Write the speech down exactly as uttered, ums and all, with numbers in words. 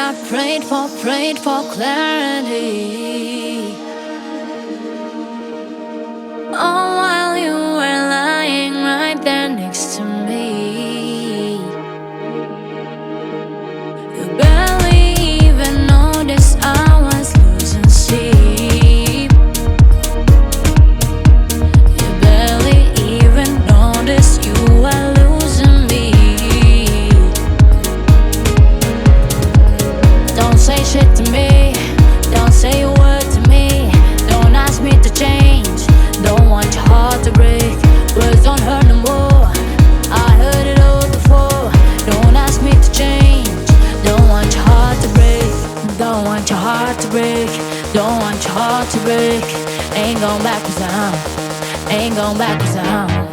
I prayed for, prayed for clarity. All while you were lying right there next to me. You barely even noticed I was losing sleep. You barely even noticed you were losing me. Don't say shit to me, don't say a word to me. Don't ask me to change, don't want your heart to break. Words don't hurt no more, I heard it all before. Don't ask me to change, don't want your heart to break. Don't want your heart to break, don't want your heart to break. Ain't going back 'cause I'm, ain't going back 'cause I'm